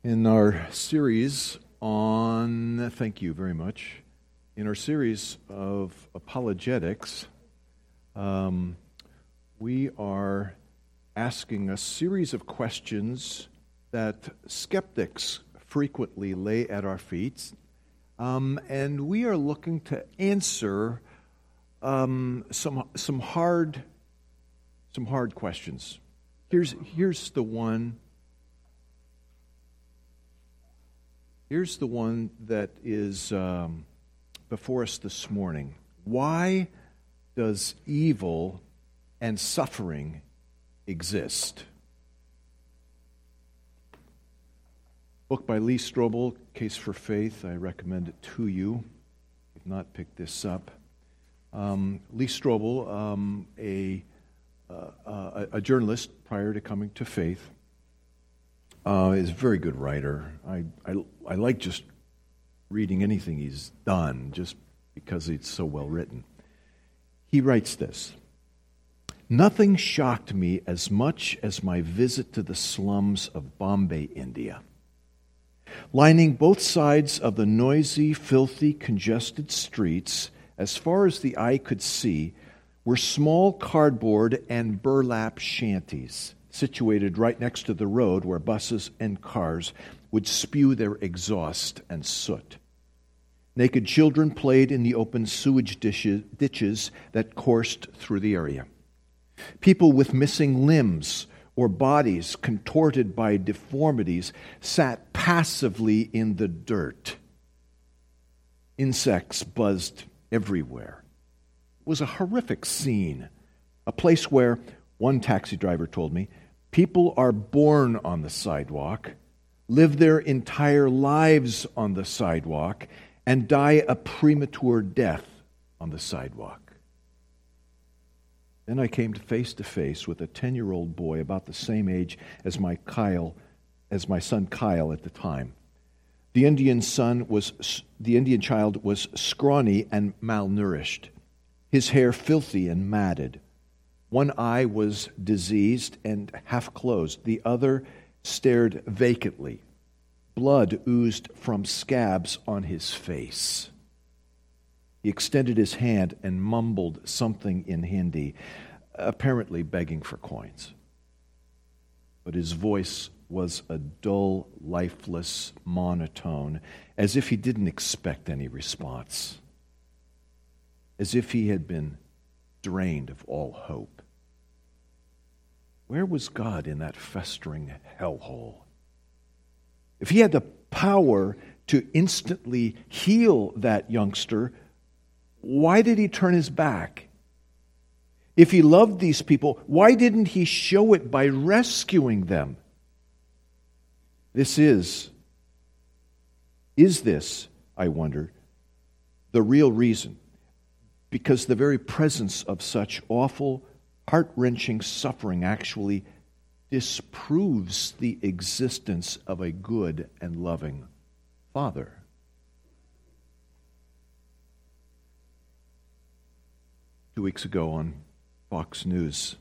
In our series on, thank you very much, in our series of apologetics, we are asking a series of questions that skeptics frequently lay at our feet, and we are looking to answer some hard questions. Here's the one. Here's the one that is before us this morning. Why does evil and suffering exist? Book by Lee Strobel, Case for Faith. I recommend it to you. If you've not picked this up. Lee Strobel, a journalist prior to coming to faith, is a very good writer. I like just reading anything he's done just because it's so well written. He writes this: "Nothing shocked me as much as my visit to the slums of Bombay, India. Lining both sides of the noisy, filthy, congested streets, as far as the eye could see, were small cardboard and burlap shanties, situated right next to the road where buses and cars would spew their exhaust and soot. Naked children played in the open sewage ditches that coursed through the area. People with missing limbs or bodies contorted by deformities sat passively in the dirt. Insects buzzed everywhere. It was a horrific scene, a place where, one taxi driver told me, people are born on the sidewalk, live their entire lives on the sidewalk, and die a premature death on the sidewalk. Then I came face to face with a 10-year-old boy about the same age as my son Kyle at the time. The Indian child was scrawny and malnourished, his hair filthy and matted. One eye was diseased and half closed. The other stared vacantly. Blood oozed from scabs on his face. He extended his hand and mumbled something in Hindi, apparently begging for coins. But his voice was a dull, lifeless monotone, as if he didn't expect any response, as if he had been drained of all hope. Where was God in that festering hellhole? If he had the power to instantly heal that youngster, why did he turn his back? If he loved these people, why didn't he show it by rescuing them? Is this, I wonder, the real reason? Because the very presence of such awful, heart-wrenching suffering actually disproves the existence of a good and loving Father. Two weeks ago on Fox News,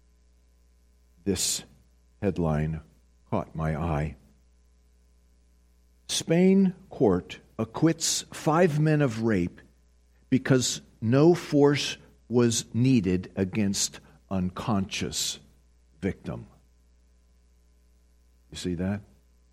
this headline caught my eye. Spain court acquits 5 men of rape because no force was needed against unconscious victim. You see that?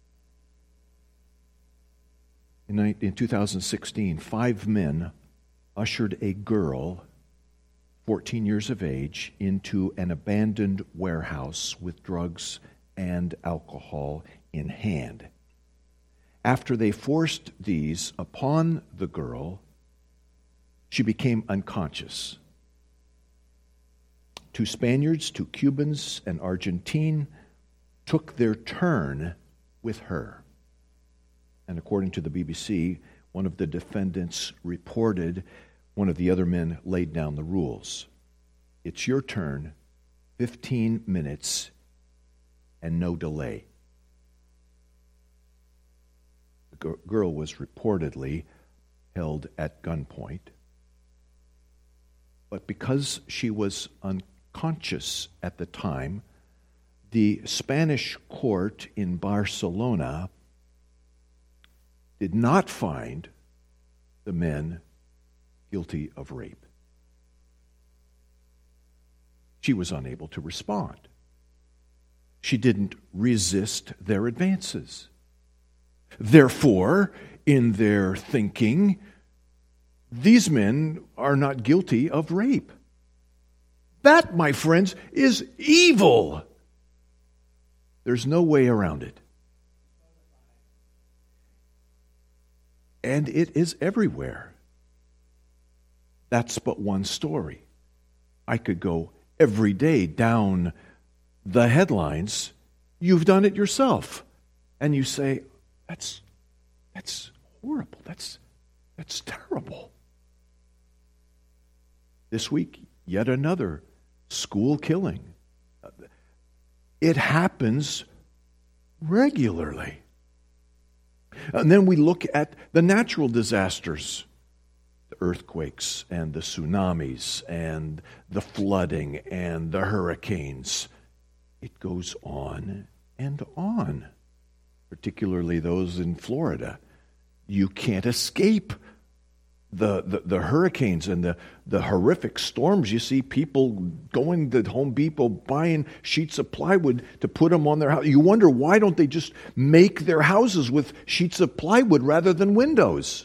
In 2016, 5 men ushered a girl, 14 years of age, into an abandoned warehouse with drugs and alcohol in hand. After they forced these upon the girl, she became unconscious. 2 Spaniards, 2 Cubans, and Argentine took their turn with her. And according to the BBC, one of the defendants reported one of the other men laid down the rules. It's your turn, 15 minutes, and no delay. The girl was reportedly held at gunpoint. But because she was unconscious at the time, the Spanish court in Barcelona did not find the men guilty of rape. She was unable to respond. She didn't resist their advances. Therefore, in their thinking, these men are not guilty of rape. That, my friends, is evil. There's no way around it. And it is everywhere. That's but one story. I could go every day down the headlines. You've done it yourself. And you say, that's horrible. That's terrible. This week, yet another school killing. It happens regularly. And then we look at the natural disasters, the earthquakes and the tsunamis and the flooding and the hurricanes. It goes on and on, particularly those in Florida. You can't escape the hurricanes and the horrific storms. You see people going to Home Depot buying sheets of plywood to put them on their house. You wonder, why don't they just make their houses with sheets of plywood rather than windows?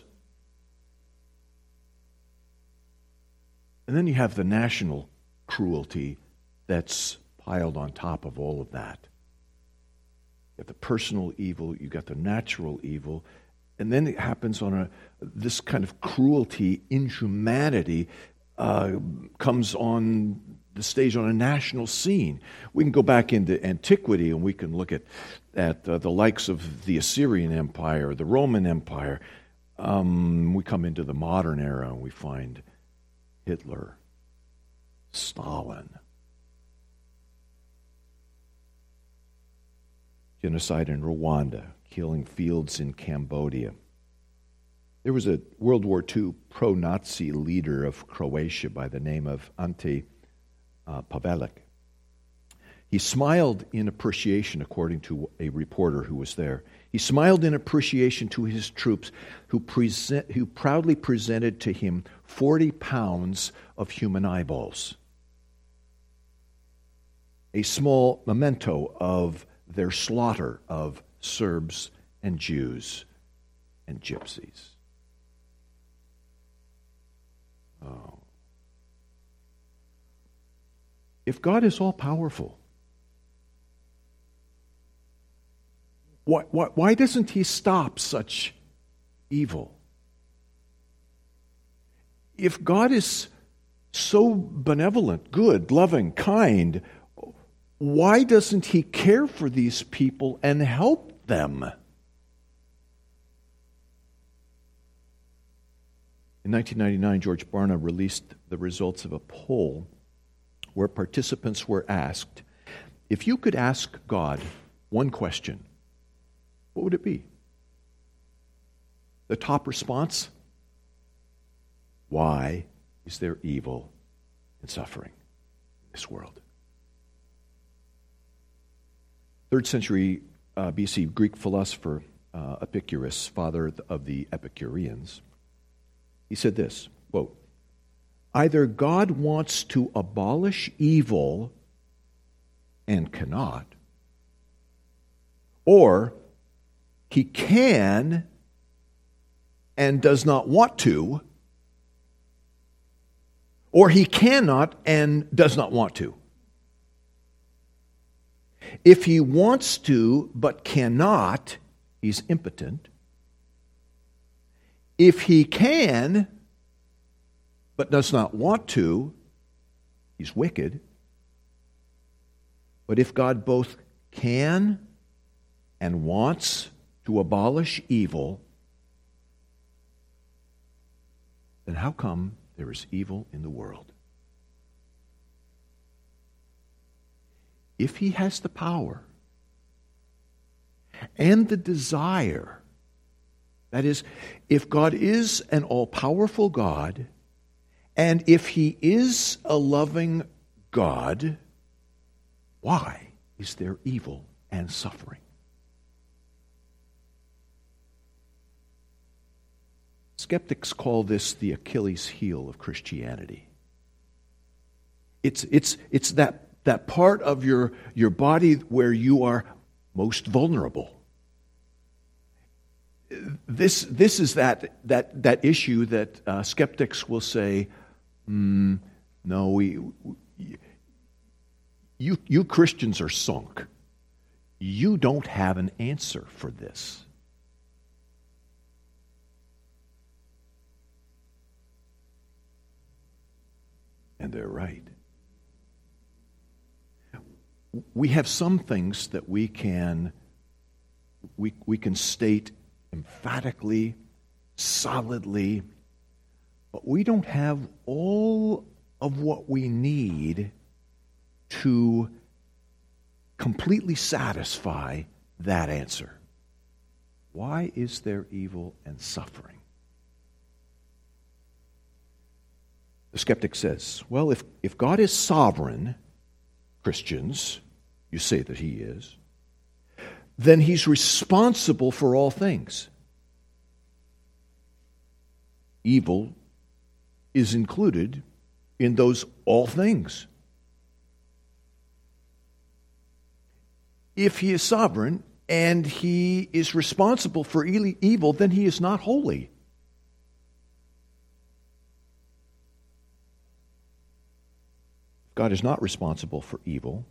And then you have the national cruelty that's piled on top of all of that. You have the personal evil, you got the natural evil, and then it happens on this kind of cruelty, inhumanity, comes on the stage on a national scene. We can go back into antiquity and we can look at the likes of the Assyrian Empire, the Roman Empire. We come into the modern era and we find Hitler, Stalin, genocide in Rwanda, killing fields in Cambodia. There was a World War II pro-Nazi leader of Croatia by the name of Ante Pavelic. He smiled in appreciation, according to a reporter who was there. He smiled in appreciation to his troops who proudly presented to him 40 pounds of human eyeballs, a small memento of their slaughter of Serbs and Jews and gypsies. Oh. If God is all-powerful, why doesn't He stop such evil? If God is so benevolent, good, loving, kind, why doesn't He care for these people and help them? In 1999, George Barna released the results of a poll where participants were asked, if you could ask God one question, what would it be? The top response? Why is there evil and suffering in this world? 3rd century BC Greek philosopher Epicurus, father of the Epicureans, he said this, quote, either God wants to abolish evil and cannot, or He can and does not want to, or He cannot and does not want to. If He wants to but cannot, He's impotent. If He can but does not want to, He's wicked. But if God both can and wants to abolish evil, then how come there is evil in the world? If He has the power and the desire, that is, if God is an all-powerful God, and if He is a loving God, why is there evil and suffering? skeptics call this the Achilles heel of Christianity. It's that part of your body where you are most vulnerable. This is that issue that skeptics will say, no, you Christians are sunk. You don't have an answer for this. And they're right. We have some things that we can state emphatically, solidly, but we don't have all of what we need to completely satisfy that answer. Why is there evil and suffering? The skeptic says, well, if God is sovereign, Christians, you say that he is, then he's responsible for all things. Evil is included in those all things. If he is sovereign and he is responsible for evil, then he is not holy. God is not responsible for evil,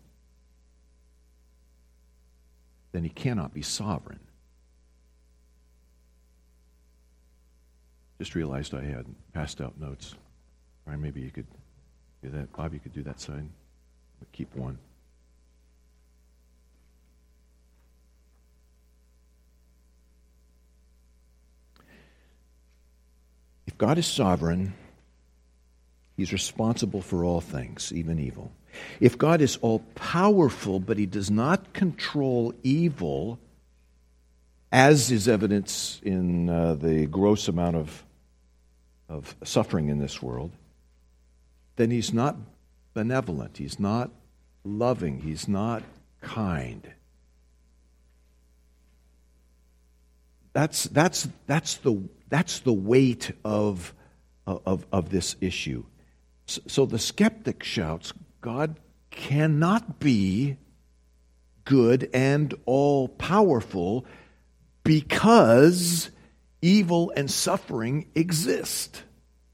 then he cannot be sovereign. Just realized I had passed out notes. Or maybe you could do that. Bob, you could do that side. Keep one. If God is sovereign, he's responsible for all things, even evil. If God is all-powerful, but he does not control evil, as is evidence in the gross amount of suffering in this world, then he's not benevolent, he's not loving, he's not kind. That's the weight of this issue. So the skeptic shouts, God cannot be good and all-powerful because evil and suffering exist.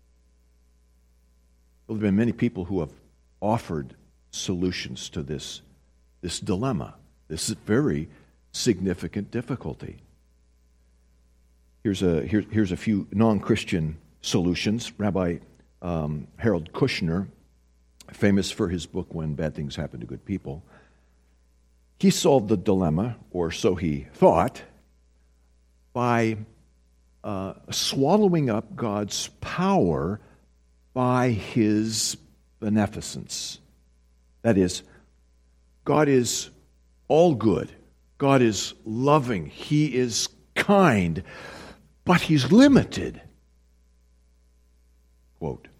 Well, there have been many people who have offered solutions to this dilemma, this very significant difficulty. Here's a few non-Christian solutions. Rabbi Harold Kushner, famous for his book When Bad Things Happen to Good People, he solved the dilemma, or so he thought, by swallowing up God's power by his beneficence. That is, God is all good. God is loving. He is kind. But he's limited. Quote,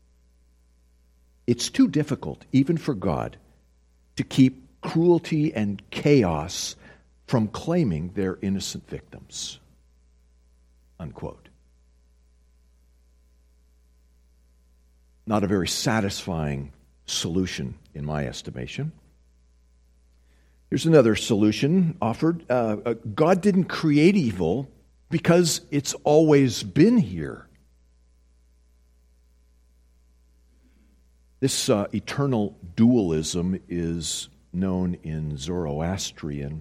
it's too difficult, even for God, to keep cruelty and chaos from claiming their innocent victims. Unquote. Not a very satisfying solution, in my estimation. Here's another solution offered. God didn't create evil because it's always been here. This eternal dualism is known in Zoroastrianism.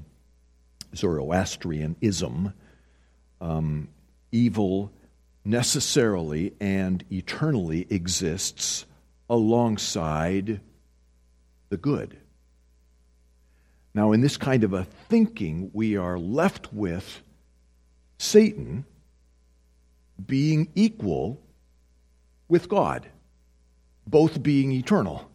Evil necessarily and eternally exists alongside the good. Now, in this kind of a thinking, we are left with Satan being equal with God, both being eternal.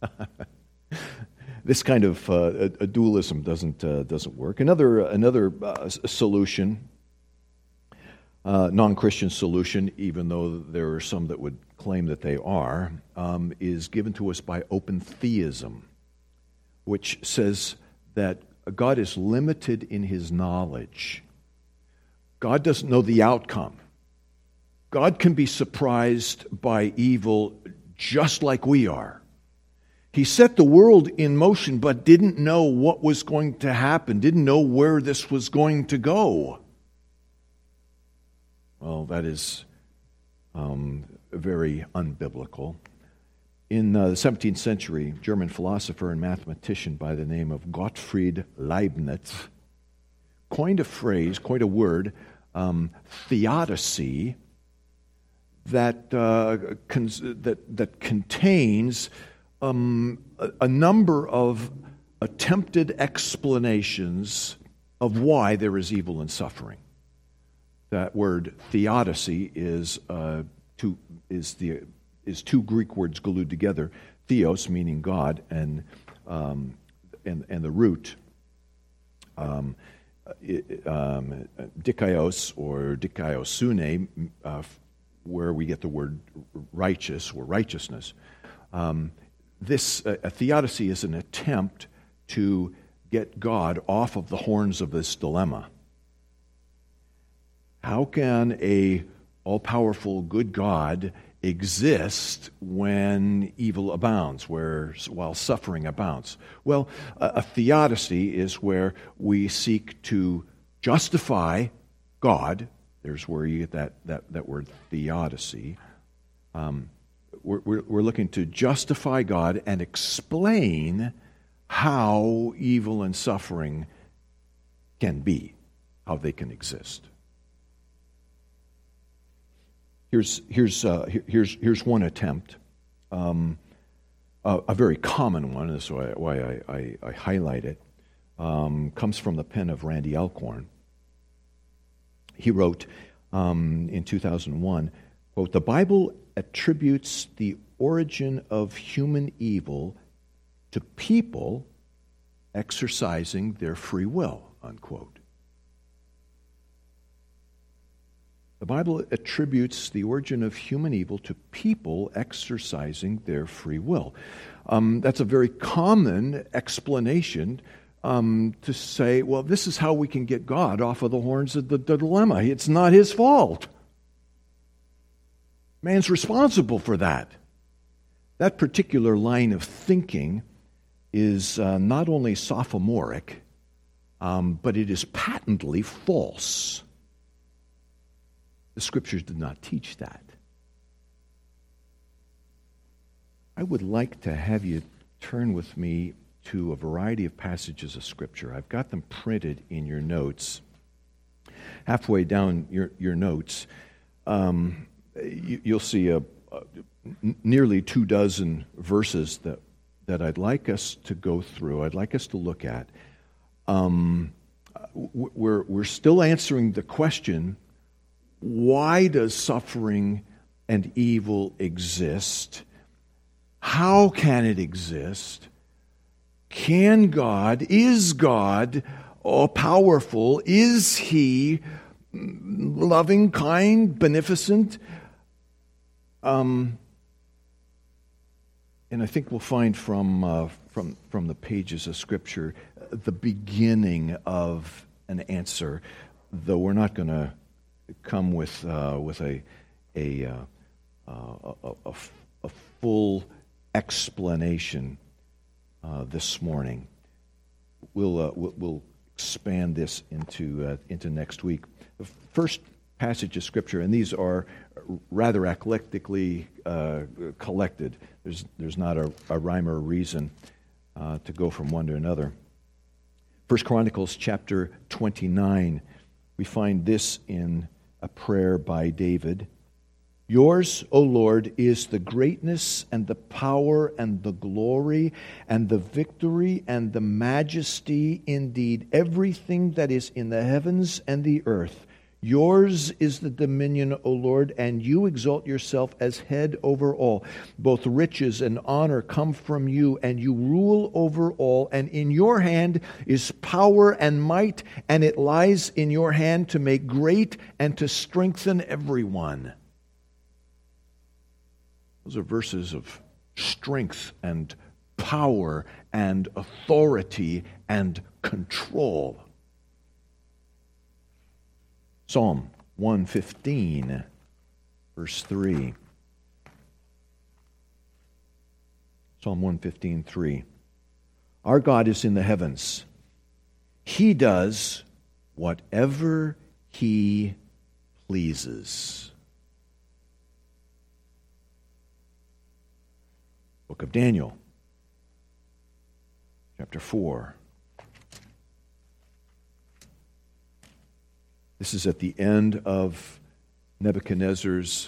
This kind of a dualism doesn't work. Another solution, non-Christian solution, even though there are some that would claim that they are, is given to us by open theism, which says that God is limited in his knowledge. God doesn't know the outcome. God can be surprised by evil just like we are. He set the world in motion but didn't know what was going to happen, didn't know where this was going to go. Well, that is very unbiblical. In the 17th century, German philosopher and mathematician by the name of Gottfried Leibniz coined a word, theodicy, that contains a number of attempted explanations of why there is evil and suffering. That word theodicy is two Greek words glued together: theos, meaning God, and the root dikaios or dikaiosune, where we get the word righteous or righteousness. A theodicy is an attempt to get God off of the horns of this dilemma. How can a all-powerful good God exist when evil abounds, while suffering abounds? Well, a theodicy is where we seek to justify God. There's where you get that word theodicy. We're looking to justify God and explain how evil and suffering can be, how they can exist. Here's one attempt, a very common one. That's why I highlight it. Comes from the pen of Randy Alcorn. He wrote in 2001, quote, "The Bible attributes the origin of human evil to people exercising their free will," unquote. The Bible attributes the origin of human evil to people exercising their free will. That's a very common explanation to say, well, this is how we can get God off of the horns of the dilemma. It's not his fault. Man's responsible for that. That particular line of thinking is not only sophomoric, but it is patently false. The Scriptures did not teach that. I would like to have you turn with me to a variety of passages of Scripture. I've got them printed in your notes. Halfway down your notes, you'll see nearly 24 verses that I'd like us to go through. I'd like us to look at. We're still answering the question, why does suffering and evil exist? How can it exist? Is God all-powerful? Is He loving, kind, beneficent? And I think we'll find from the pages of Scripture the beginning of an answer, though we're not going to come with a full explanation this morning. We'll expand this into next week. The first passage of Scripture, and these are rather eclectically collected. There's not a rhyme or a reason to go from one to another. 1 Chronicles chapter 29, we find this in a prayer by David. "Yours, O Lord, is the greatness and the power and the glory and the victory and the majesty, indeed everything that is in the heavens and the earth. Yours is the dominion, O Lord, and you exalt yourself as head over all. Both riches and honor come from you, and you rule over all. And in your hand is power and might, and it lies in your hand to make great and to strengthen everyone." Those are verses of strength and power and authority and control. Psalm 115. verse 3. Psalm 115:3. Our God is in the heavens. He does whatever He pleases. Book of Daniel, chapter 4. This is at the end of Nebuchadnezzar's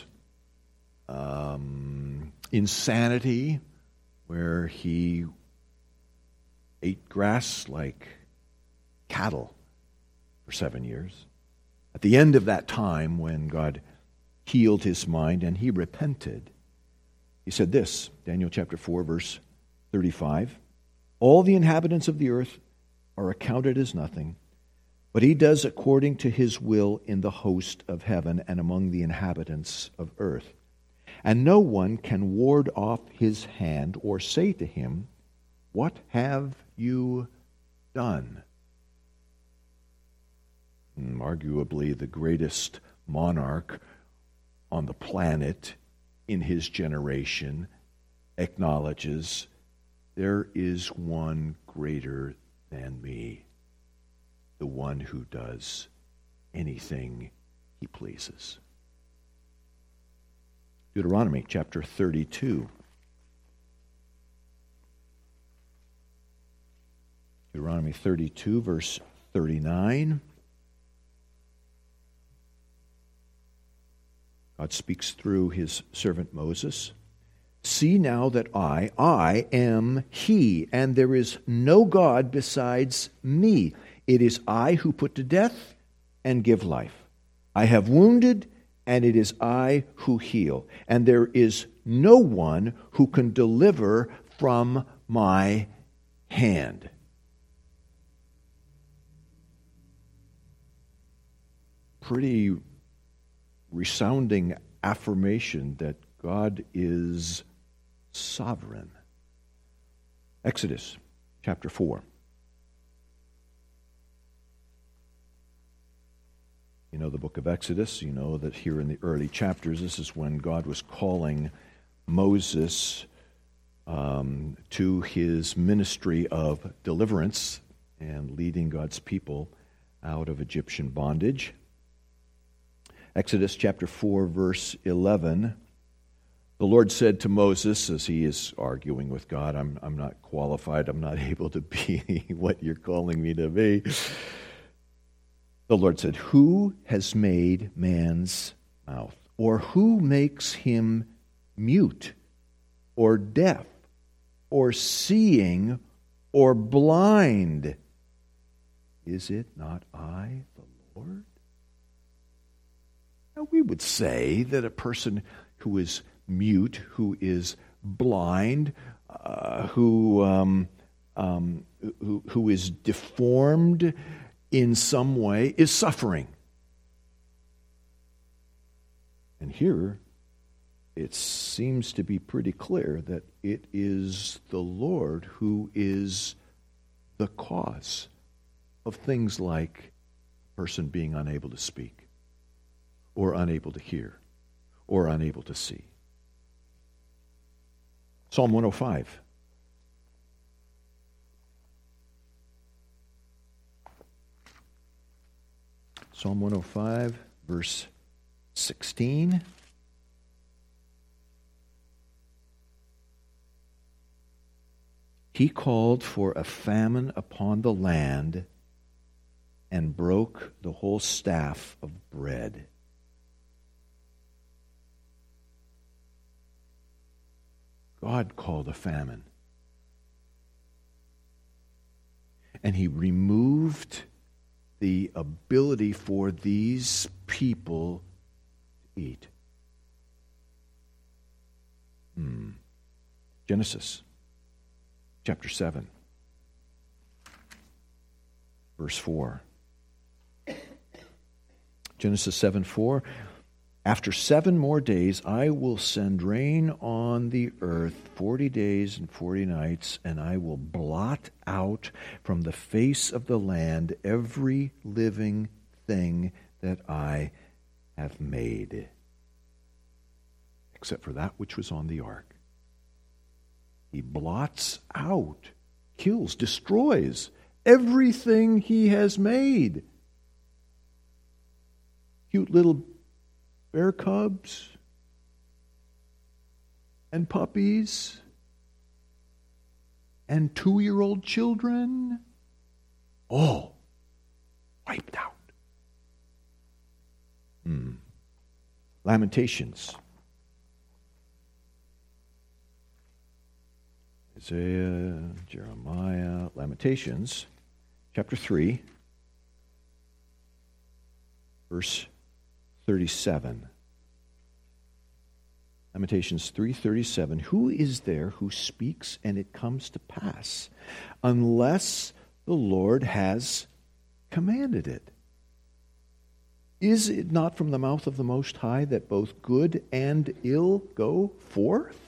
insanity, where he ate grass like cattle for 7 years. At the end of that time, when God healed his mind and he repented, he said this, Daniel chapter 4, verse 35, all the inhabitants of the earth are accounted as nothing, but he does according to his will in the host of heaven and among the inhabitants of earth. And no one can ward off his hand or say to him, what have you done? Arguably the greatest monarch on the planet in his generation acknowledges, there is one greater than me, the one who does anything he pleases. Deuteronomy chapter 32. Deuteronomy 32, verse 39. God speaks through his servant Moses. See now that I am he, and there is no God besides me. It is I who put to death and give life. I have wounded, and it is I who heal. And there is no one who can deliver from my hand. Pretty resounding affirmation that God is sovereign. Exodus chapter 4. You know the book of Exodus. You know that here in the early chapters, this is when God was calling Moses to his ministry of deliverance and leading God's people out of Egyptian bondage. Exodus chapter 4, verse 11. The Lord said to Moses, as he is arguing with God, I'm not qualified, I'm not able to be what you're calling me to be. The Lord said, who has made man's mouth? Or who makes him mute, or deaf, or seeing, or blind? Is it not I, the Lord? Now, we would say that a person who is mute, who is blind, who is deformed in some way is suffering. And here it seems to be pretty clear that it is the Lord who is the cause of things like a person being unable to speak, or unable to hear, or unable to see. Psalm 105. Psalm 105, verse 16. He called for a famine upon the land and broke the whole staff of bread. God called a famine. And he removed the ability for these people to eat. Genesis chapter 7, verse 4. Genesis 7:4. After 7 more days, I will send rain on the earth 40 days and 40 nights, and I will blot out from the face of the land every living thing that I have made. except for that which was on the ark. He blots out, kills, destroys everything he has made. Cute little bear cubs and puppies and 2-year-old children, all wiped out. Lamentations. Isaiah, Jeremiah, Lamentations, chapter 3, verse 37. Lamentations 3:37. Who is there who speaks and it comes to pass, unless the Lord has commanded it? Is it not from the mouth of the Most High that both good and ill go forth?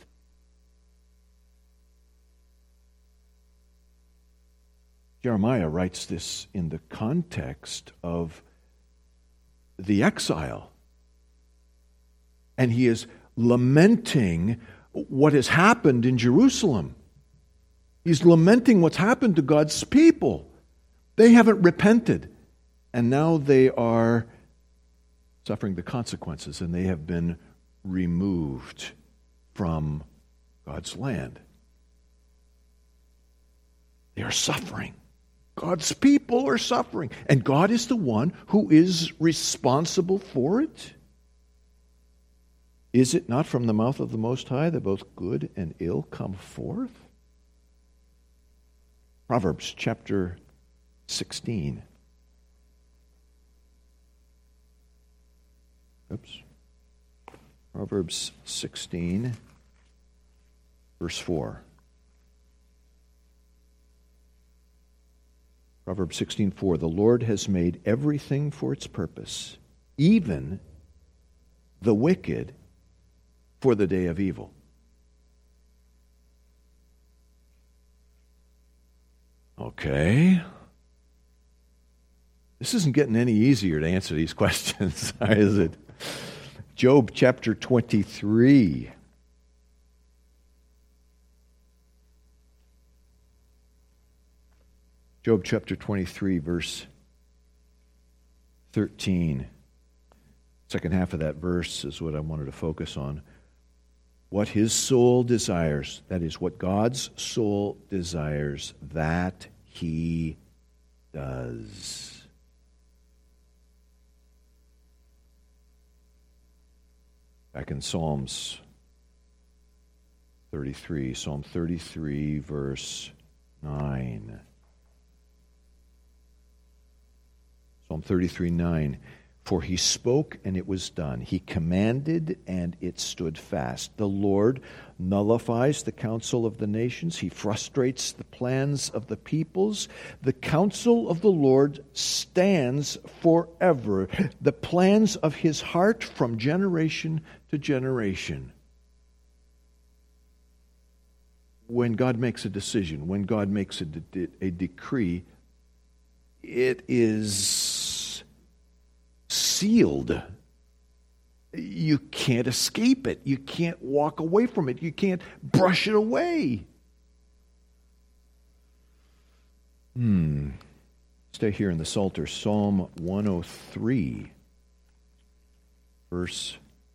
Jeremiah writes this in the context of the exile. And he is lamenting what has happened in Jerusalem. He's lamenting what's happened to God's people. They haven't repented. And now they are suffering the consequences, and they have been removed from God's land. They are suffering. God's people are suffering. And God is the one who is responsible for it. Is it not from the mouth of the Most High that both good and ill come forth? Proverbs chapter 16. Proverbs 16, verse 4. Proverbs 16:4. The Lord has made everything for its purpose, even the wicked for the day of evil. Okay. This isn't getting any easier to answer these questions, is it? Job chapter 23. Job chapter 23, verse 13. Second half of that verse is what I wanted to focus on. What his soul desires, that is, what God's soul desires, that he does. Back in Psalms 33, Psalm 33, verse 9. Psalm 33:9. For he spoke and it was done. He commanded and it stood fast. The Lord nullifies the counsel of the nations. He frustrates the plans of the peoples. The counsel of the Lord stands forever. The plans of his heart from generation to generation. When God makes a decision, when God makes a decree, it is sealed. You can't escape it. You can't walk away from it. You can't brush it away. Stay here in the Psalter. Psalm 103, verse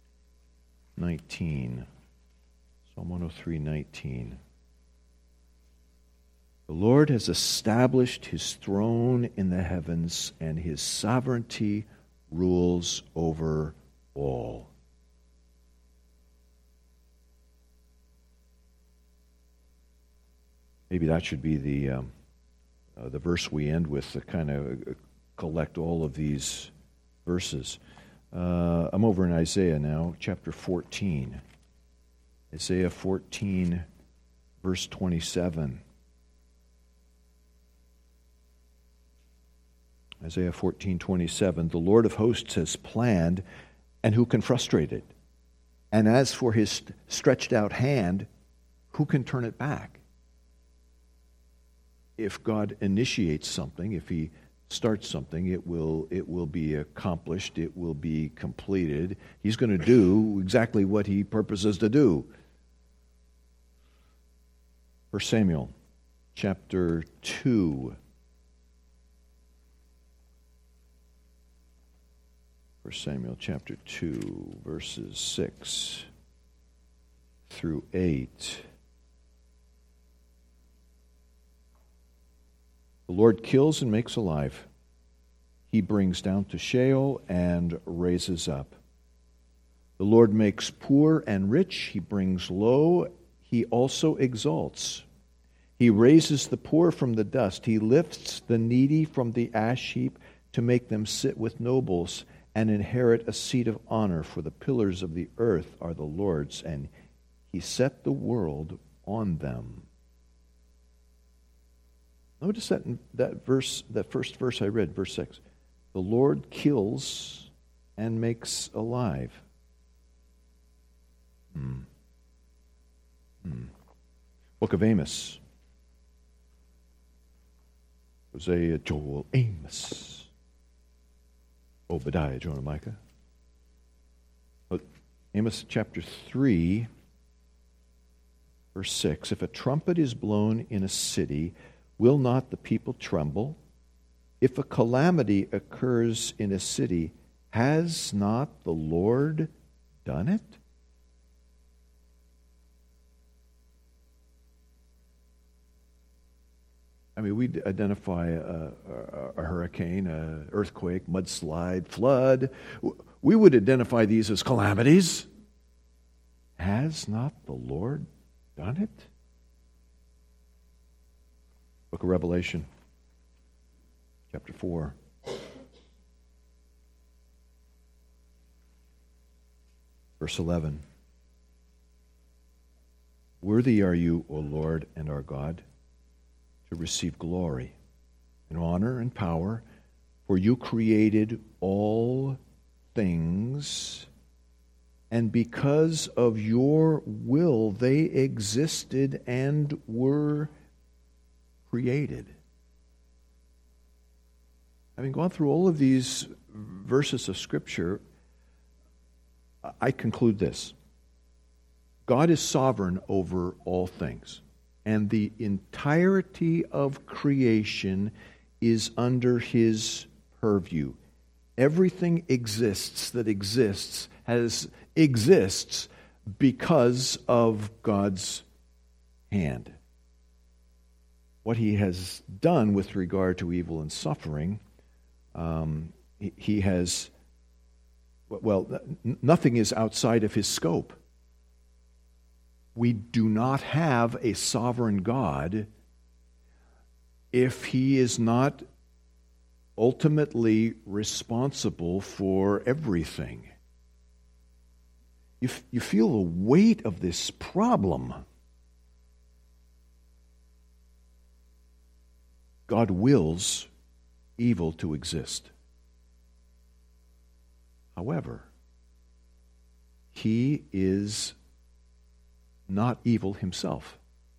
19. Psalm 103:19. The Lord has established his throne in the heavens, and his sovereignty rules over all. Maybe that should be the verse we end with to kind of collect all of these verses. I'm over in Isaiah now, chapter 14. Isaiah 14, verse 27. Isaiah 14:27, the Lord of hosts has planned, and who can frustrate it? And as for his stretched out hand, who can turn it back? If God initiates something, if he start something, it will be accomplished, it will be completed. He's going to do exactly what he purposes to do. 1 Samuel chapter 2. 1 Samuel chapter 2, verses 6 through 8. The Lord kills and makes alive. He brings down to Sheol and raises up. The Lord makes poor and rich. He brings low. He also exalts. He raises the poor from the dust. He lifts the needy from the ash heap to make them sit with nobles and inherit a seat of honor. For the pillars of the earth are the Lord's, and He set the world on them. Notice that in that first verse I read, verse 6. The Lord kills and makes alive. Book of Amos. Hosea, Joel, Amos. Obadiah, Jonah, Micah. Amos chapter 3, verse 6. If a trumpet is blown in a city, will not the people tremble? If a calamity occurs in a city, has not the Lord done it? I mean, we identify a hurricane, an earthquake, mudslide, flood. We would identify these as calamities. Has not the Lord done it? Book of Revelation, chapter 4. Verse 11. Worthy are you, O Lord and our God, to receive glory and honor and power, for you created all things, and because of your will they existed and were created. Having gone through all of these verses of Scripture, I conclude this. God is sovereign over all things, and the entirety of creation is under His purview. Everything exists that exists because of God's hand. What He has done with regard to evil and suffering, He has, nothing is outside of His scope. We do not have a sovereign God if He is not ultimately responsible for everything. You feel the weight of this problem. God wills evil to exist. However, He is not evil Himself.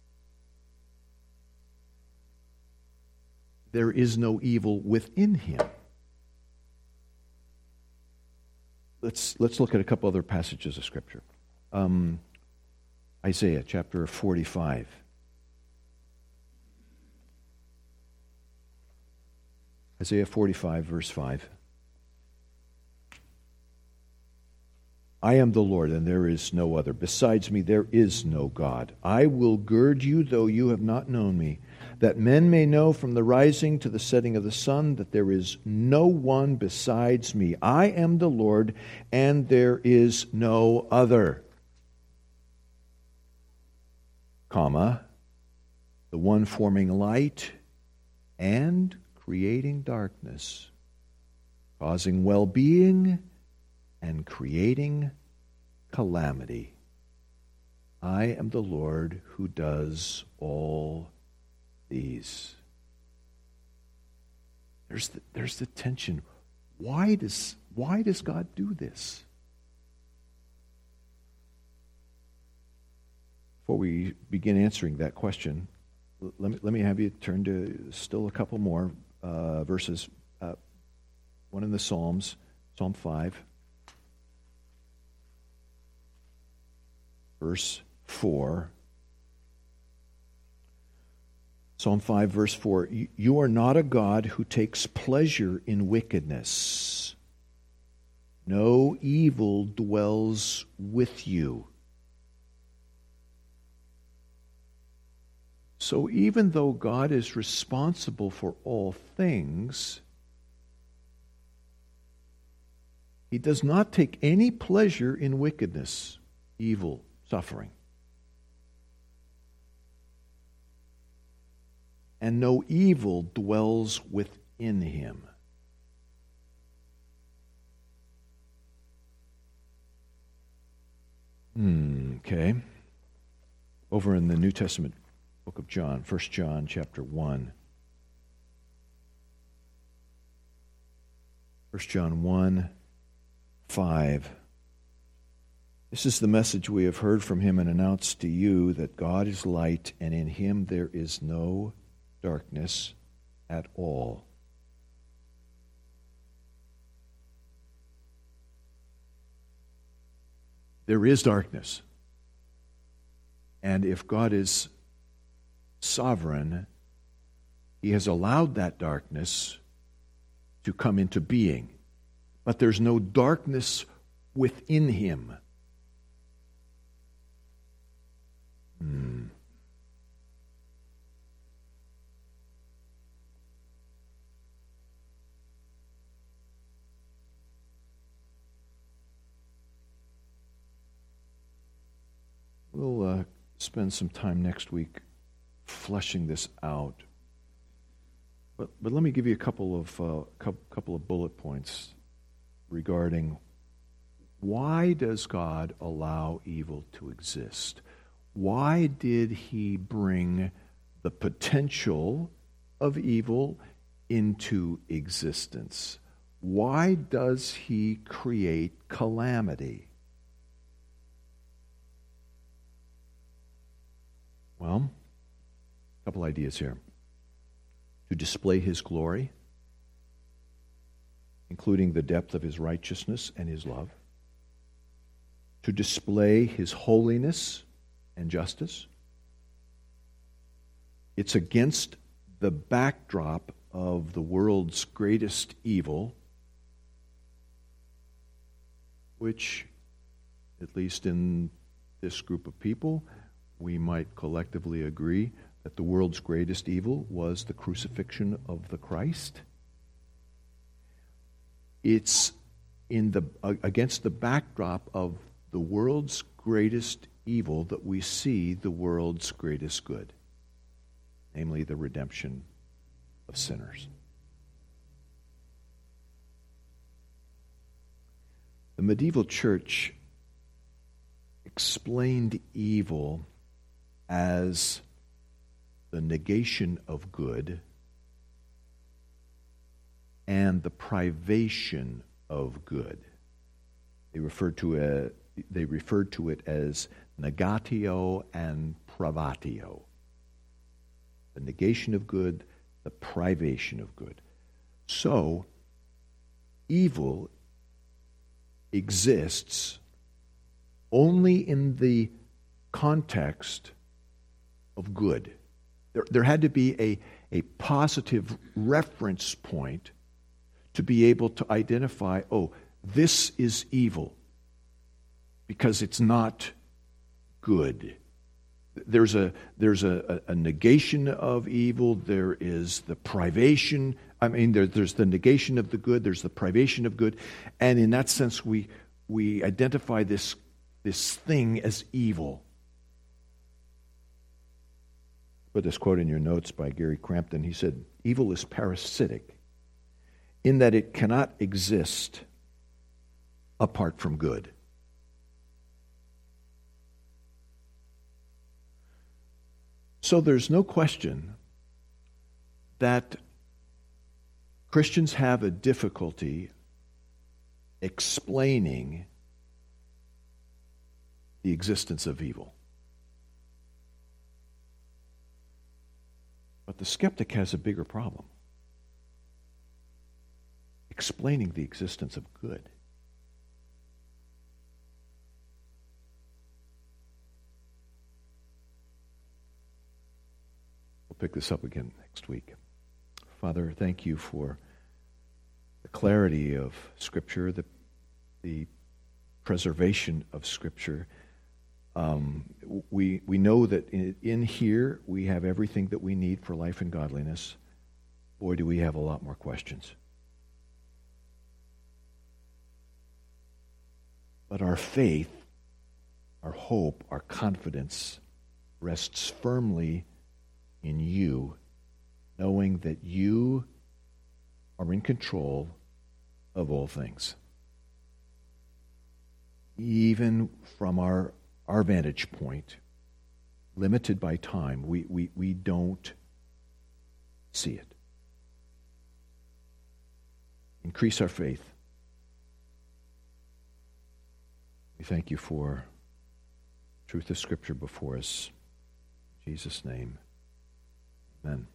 There is no evil within Him. Let's look at a couple other passages of Scripture. Isaiah chapter 45. Isaiah 45, verse 5. I am the Lord, and there is no other. Besides me, there is no God. I will gird you, though you have not known me, that men may know from the rising to the setting of the sun that there is no one besides me. I am the Lord, and there is no other. The one forming light and creating darkness, causing well-being and creating calamity. I am the Lord who does all these. There's the tension. Why does God do this? Before we begin answering that question, let me have you turn to still a couple more verses. one in the Psalms, Psalm 5, verse 4. Psalm 5, verse 4, you are not a God who takes pleasure in wickedness. No evil dwells with you. So even though God is responsible for all things, He does not take any pleasure in wickedness, evil, suffering. And no evil dwells within Him. Okay. Over in the New Testament book of John, 1 John chapter 1. 1 John 1, 5. This is the message we have heard from Him and announced to you, that God is light, and in Him there is no darkness at all. There is darkness. And if God is sovereign, He has allowed that darkness to come into being. But there's no darkness within Him. We'll spend some time next week fleshing this out. But let me give you a couple of bullet points regarding why does God allow evil to exist? Why did He bring the potential of evil into existence? Why does He create calamity? Well, a couple ideas here. To display His glory, including the depth of His righteousness and His love. To display His holiness and justice. It's against the backdrop of the world's greatest evil, which, at least in this group of people, we might collectively agree that the world's greatest evil was the crucifixion of the Christ. It's against the backdrop of the world's greatest evil that we see the world's greatest good, namely the redemption of sinners. The medieval church explained evil as the negation of good and the privation of good. They referred to it as negatio and privatio. The negation of good, the privation of good. So, evil exists only in the context of good. There had to be a positive reference point to be able to identify, oh, this is evil because it's not good. There's a negation of evil. There is the privation. There's the negation of the good. There's the privation of good, and in that sense, we identify this thing as evil. Put this quote in your notes by Gary Crampton. He said, "Evil is parasitic in that it cannot exist apart from good." So there's no question that Christians have a difficulty explaining the existence of evil. But the skeptic has a bigger problem. explaining the existence of good. We'll pick this up again next week. Father, thank you for the clarity of Scripture, the preservation of Scripture. We know that in here we have everything that we need for life and godliness. Boy, do we have a lot more questions. But our faith, our hope, our confidence rests firmly in you, knowing that you are in control of all things. Even from our vantage point, limited by time, we don't see it. Increase our faith. We thank you for truth of Scripture before us. In Jesus' name, amen.